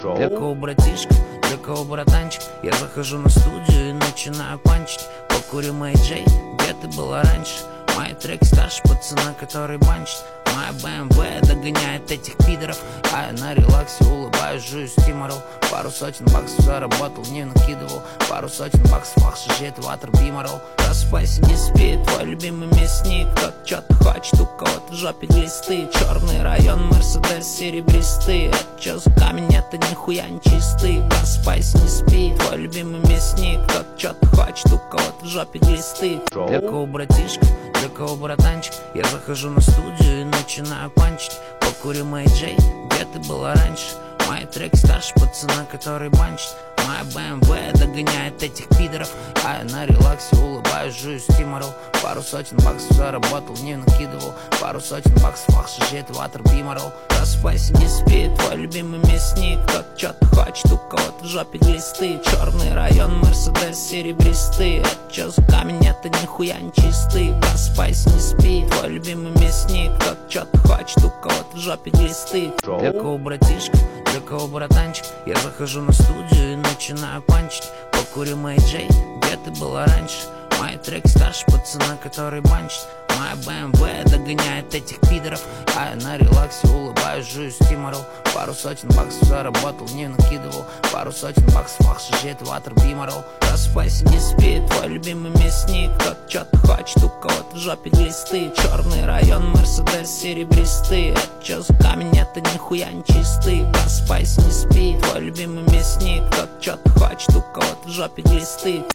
Для кого братишка, для кого братанчик? Я захожу на студию и начинаю панчить. Покурю Мэй Джей, где ты была раньше? Мои треки старше пацана, который банчит. Моя BMW догоняет этих пидоров, а я на релаксе улыбаюсь, жую стиморол. Пару сотен баксов заработал, не накидывал. Пару сотен баксов, ах, шажет ватер биморол. Просыпайся, не спи, твой любимый мясник. Кто-то что-то хочет, у кого-то в жопе глисты. Черный район, Мерседес серебристый. Это чё за камень, это нихуя не чистый. Просыпайся, не спи, твой любимый мясник. Кто-то что-то хочет, у кого-то в жопе глисты. Для кого братишка, для кого братанчик? Я захожу на студию и начинаю панчить. Покурю Мэй Джей, где ты была раньше? Мои треки старше пацана, который банчит. Моя BMW догоняет этих пидоров, а я на релаксе улыбаюсь, жую стиморол. Пару сотен баксов заработал, не накидывал. Пару сотен баксов, ах, шажет ватер биморол. Просыпайся, не спи, твой любимый мясник. Кто-то что-то хочет, у кого-то в жопе глисты. Черный район, Мерседес серебристый. Это чё за камень, это нихуя не чистый. Просыпайся, не спи, твой любимый мясник. Кто-то что-то хочет, у кого-то в жопе глисты. Для кого братишка, для кого братанчик? Я захожу на студию и начинаю панчить. Покурю Мэй Джей, где ты была раньше? Мои треки старше пацана, который банчит. Моя BMW догоняет этих пидоров, а я на релаксе улыбаюсь, жую стиморол. Пару сотен баксов заработал, не накидывал. Пару сотен баксов, ах, шажет ватер биморол. Просыпайся, не спи, твой любимый мясник. Кто-то что-то хочет, у кого-то в жопе глисты. Черный район, Мерседес серебристый. Это чё за камень, это нихуя не чистый. Просыпайся, не спи, твой любимый мясник. Кто-то что-то хочет, у кого-то в жопе глисты.